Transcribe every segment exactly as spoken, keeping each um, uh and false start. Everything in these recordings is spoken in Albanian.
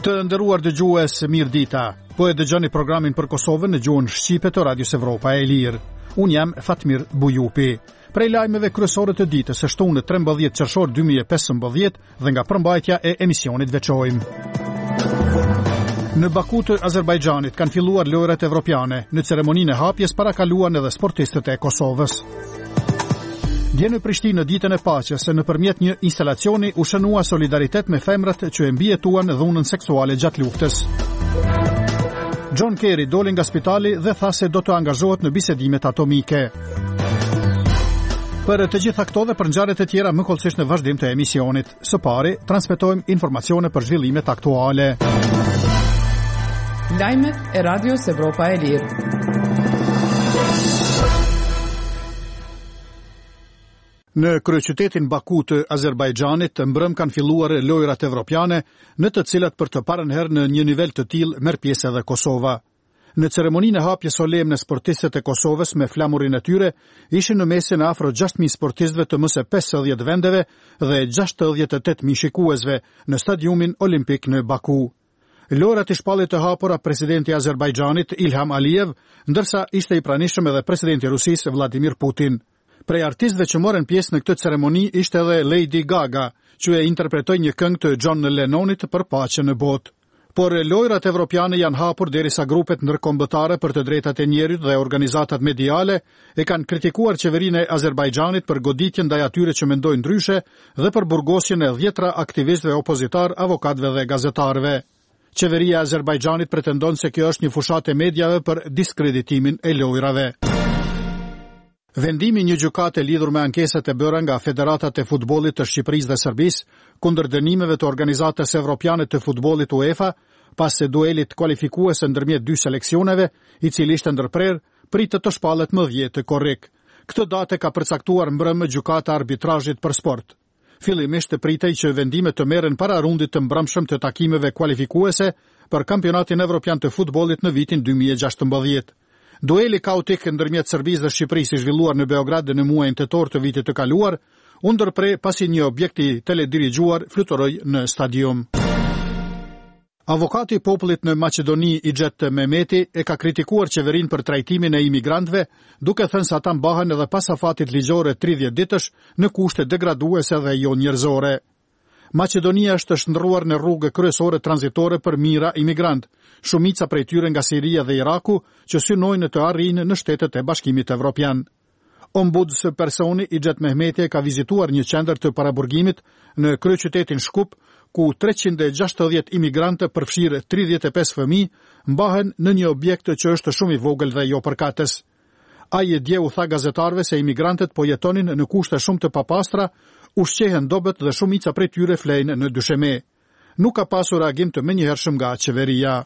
Të nderuar dëgjues, mirëdita. Po e dëgjoni programin për Kosovën në gjuhën shqipe të Radios Evropa e Lirë. Unë jam Fatmir Bujupi. Prej lajmeve kryesore të ditës së shtunë trembëdhjetë qershor dy mijë e pesëmbëdhjetë dhe nga përmbajtja e emisionit veçojmë. Në Baku të Azerbajxhanit kanë filluar lojrat evropiane. Në ceremoninë e hapjes parakaluan edhe sportistët e Kosovës. Dje në Prishtinë në ditën e paqes, nëpërmjet një instalacioni u shënua solidaritet me femrat që e mbijetuan dhunën seksuale gjatë luftës. John Kerry doli nga spitali dhe tha se do të angazhohet në bisedimet atomike. Për të gjitha këto dhe për ngjarjet e tjera më kollësisht në vazhdim të emisionit. Së pari, transmetojmë informacione për zhvillimet aktuale. Lajmet e Radios Evropa e Lirë. Në kryeqytetin Baku të Azerbajxhanit, mbrëm kanë filluar lojrat evropiane, në të cilat për të parën herë në një nivel të tillë merr pjesë edhe Kosova. Në ceremoninë e hapjes solemne sportistët e Kosovës me flamurin e tyre ishin në mesin e afro gjashtë mijë sportistëve të më së pesëdhjetë vendeve dhe gjashtëdhjetë e tetë mijë shikuesve në stadiumin olimpik në Baku. Lojrat i shpallit të hapura presidenti i Azerbajxhanit Ilham Aliyev, ndërsa ishte i pranishëm edhe presidenti i Rusisë Vladimir Putin. Prej artistëve që morën pjesë në këtë ceremoni ishte edhe Lady Gaga, që e interpretoi një këngë të John Lennonit për paqen në botë. Por lojrat evropiane janë hapur derisa grupet ndërkombëtare për të drejtat e njerit dhe organizatat mediale e kanë kritikuar qeverinë e Azerbajxhanit për goditjen ndaj atyre që mendojnë ndryshe dhe për burgosjen e dhjetra aktivistëve opozitar, avokatëve dhe gazetarëve. Qeveria e Azerbajxhanit pretendon se kjo është një fushatë e mediave për diskreditimin e lojrave. Vendimi një gjykate lidhur me ankesat e bëra nga federatat e futbollit të Shqipërisë dhe Serbisë kundër dënimeve të organizatës evropiane të futbollit UEFA, pas së duelit kualifikues ndërmjet dy seleksioneve, i cili ishte ndërprer, pritet të shpallet më dhjetë korrik. Këtë datë ka përcaktuar mbrëmë gjykata e arbitrazhit për sport. Fillimisht pritej që vendimet të merren para rundit të mbrëmshëm të takimeve kualifikuese për kampionatin evropian të futbollit në vitin dy mijë e gjashtëmbëdhjetë. Dueli kaotik ndërmjet Serbisë dhe Shqipërisë i zhvilluar në Beograd në muajin tetor të vitit të kaluar, u ndërpre pasi një objekt i teledirigjuar fluturoi në stadium. Avokati i popullit në Maqedoni Ixhet Mehmeti e ka kritikuar qeverinë për trajtimin e imigrantëve, duke thënë se ata mbahen edhe pas afatit ligjore tridhjetë ditësh në kushte degraduese dhe jo njerëzore. Maqedonia është shndërruar në rrugë kryesore tranzitore për mijëra imigrantë, shumica prej tyre nga Siria dhe Iraku, që synojnë të arrijnë në shtetet e Bashkimit Evropian. Ombuds personi Ixhet Mehmeti ka vizituar një qendër të paraburgimit në kryeqytetin Shkup, ku treqind e gjashtëdhjetë imigrantë përfshirë tridhjetë e pesë fëmijë mbahen në një objekt që është shumë i vogël dhe jo përkatës. Ai dje u tha gazetarëve se imigrantët po jetonin në kushte shumë të papastra, ushqehen dobët dhe shumica prej tyre flejnë në dysheme. Nuk ka pasur reagim të menjëhershëm nga qeveria.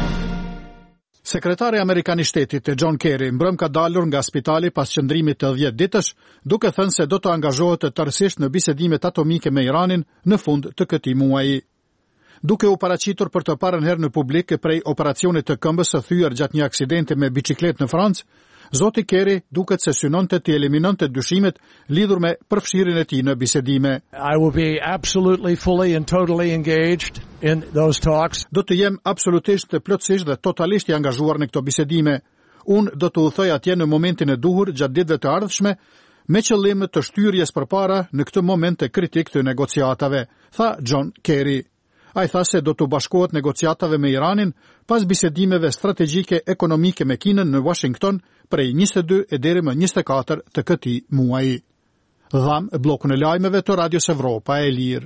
Sekretari amerikan i shtetit John Kerry mbrëm ka dalur nga spitali pas qëndrimit të dhjetë ditësh, duke thënë se do të angazhohet tërësisht në bisedimet atomike me Iranin në fund të këtij muaji. Duke u paraqitur për të parën herë në publik prej operacionit të këmbës së thyer gjatë një aksidenti me biçikletë në Francë, Zoti Kerry duket se synonte të eliminonte dyshimet lidhur me përfshirjen e tij në bisedime. I will be absolutely fully and totally engaged in those talks. Do të jem absolutisht plotësisht dhe totalisht i angazhuar në këto bisedime. Unë do të udhëtoj atje në momentin e duhur gjatë ditëve të ardhshme, me qëllim të shtyrjes përpara në këtë moment të kritik të negociatave, tha John Kerry. Ai tha se do të bashkohet negociatave me Iranin pas bisedimeve strategjike ekonomike me Kinën në Washington prej njëzet e dy e deri më njëzet e katër të këtij muaji. Dham bllokun e lajmeve të Radios Evropa e Lirë.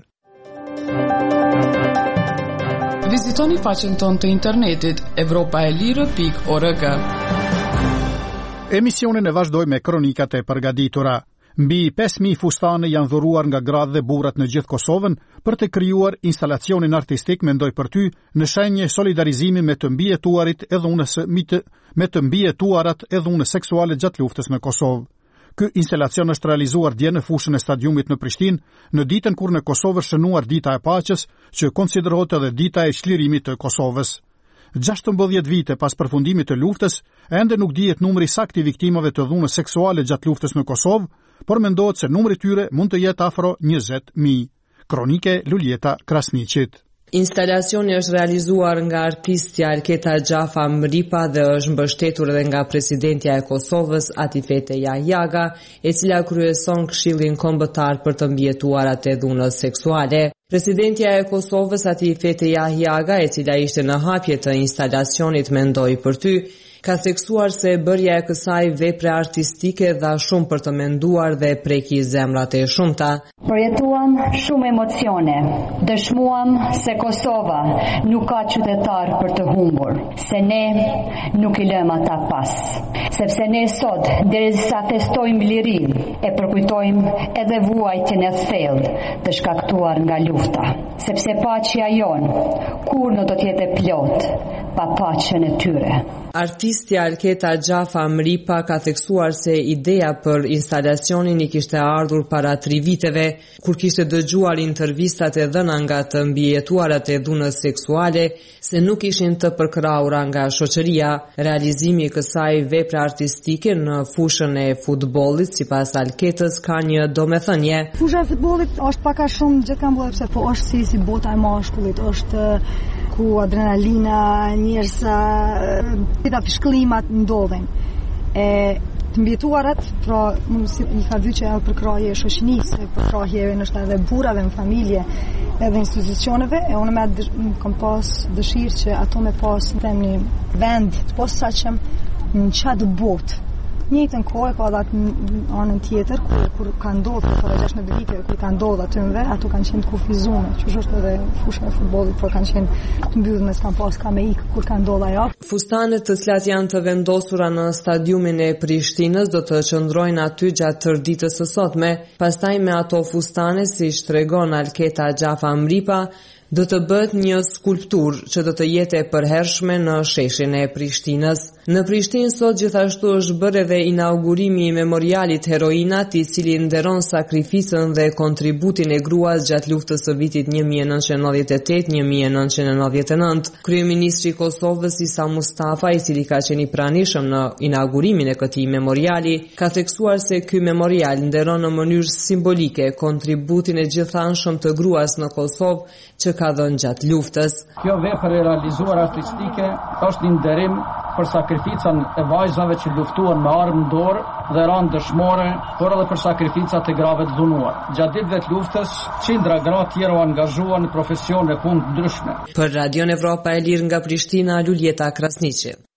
Vizitoni faqen tonë të internetit evropaelire pikë org. Emisionin e vazhdoj me kronikat e përgatitura. Mbi pesë mijë fustane janë dhuruar nga gratë dhe burrat në gjithë Kosovën për të krijuar instalacionin artistik mendoj për ty në shenjë solidarizimi me të mbijetuarit e dhunës me të mbijetuarat e dhunës seksuale gjatë luftës në Kosovë. Ky instalacion është realizuar dje në fushën e stadiumit në Prishtinë në ditën kur në Kosovë është shënuar dita e paqes, që konsiderohet edhe dita e çlirimit të Kosovës. gjashtëmbëdhjetë vite pas përfundimit të luftës, ende nuk dihet numri saktë i viktimave të dhunës seksuale gjatë luftës në Kosovë, por mendohet se numri tyre mund të jetë afro njëzet mijë. Kronike Luljeta Krasniqit. Instalacioni është realizuar nga artistja Alketa Gjafa Mripa dhe është mbështetur edhe nga presidentja e Kosovës Atifete Jahjaga, e cila kryeson Këshillin Kombëtar për të mbijetuarat e dhunës seksuale. Presidentja e Kosovës Atifete Jahjaga, e cila ishte në hapje të instalacionit Mendoj për ty, ka theksuar se bërja e kësaj vepre artistike dha shumë për të menduar dhe preki zemrat e shumta. Përjetuam shumë emocione, dëshmuam se Kosova nuk ka qytetar për të humbur, se ne nuk i lëm ata pas. Sepse ne sot, derisa festojmë lirinë, e përkujtojmë edhe vuajtjen e thellë të shkaktuar nga lufta. Sepse paqja jonë kur në do të jetë plot pa paqen e tyre. Artistja Alketa Gjafa Mripa ka theksuar se ideja për instalacionin i kishte ardhur para tri viteve, kur kishte dëgjuar intervistat e dhëna nga të mbijetuarat e dhunës seksuale, se nuk ishin të përkraura nga shoqëria. Realizimi i kësaj vepre artistike në fushën e futbollit, sipas Alketës, ka një domethënie. Fusha e futbollit është pak a shumë gjë kam bëu sepse po është si si bota e mashkullit, është ku adrenalina, njerëz ta fishkëllimat ndodhen. E të mbjetuarat, pra mund si i ka vënë që ajo përkrahje e shoqënisë, përkrahje nështë edhe burrave në familje, edhe institucioneve, e unë me kam pas dëshirë që ato me pas në një vend të posaçëm në çdo botë. Njëjtën kohë ka edhe anën tjetër kur, kur ka ndodhur para gjashtëdhjetë vite kur ka ndodhur aty në ato kanë qenë të kufizuar, që është edhe fusha e futbollit, por kanë qenë të mbyllur me s'kan pas ka me ik kur ka ndodhur ajo. Fustanet të cilat janë të vendosura në stadiumin e Prishtinës do të qëndrojnë aty gjatë tërë ditës së sotme. Pastaj me ato fustane, siç tregon Alketa Gjafa Mripa, do të bëhet një skulptur që do të jetë e përhershme në sheshin e Prishtinës. Në Prishtinë sot gjithashtu është bërë edhe inaugurimi i memorialit Heroinat, i cili nderon sakrificën dhe kontributin e gruas gjatë luftës së vitit një mijë e nëntëqind e nëntëdhjetë e tetë - një mijë e nëntëqind e nëntëdhjetë e nëntë. Kryeministri i Kosovës Isa Mustafa, i cili ka qenë i pranishëm në inaugurimin e këtij memoriali, ka theksuar se ky memorial nderon në mënyrë simbolike kontributin e gjithanshëm të gruas në Kosovë që ka dhënë gjatë luftës. Kjo vepër e realizuar artistike është një nderim për sakrificën e vajzave që luftuan me armë në dorë dhe ranë dëshmore, por edhe për sakrificat e grave të dhunuar. Gjatë ditëve të luftës, qindra gra tjerë u angazhuan në profesione punë të ndryshme. Për Radion Evropa e Lirë nga Prishtina, Luljeta Krasniqi.